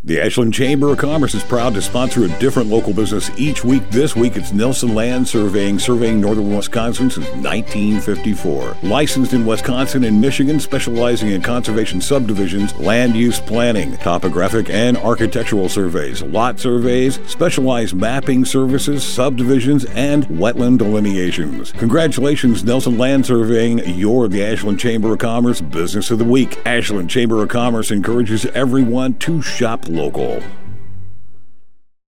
The Ashland Chamber of Commerce is proud to sponsor a different local business each week. This week, it's Nelson Land Surveying, surveying northern Wisconsin since 1954. Licensed in Wisconsin and Michigan, specializing in conservation subdivisions, land use planning, topographic and architectural surveys, lot surveys, specialized mapping services, subdivisions, and wetland delineations. Congratulations, Nelson Land Surveying. You're the Ashland Chamber of Commerce Business of the Week. Ashland Chamber of Commerce encourages everyone to shop local.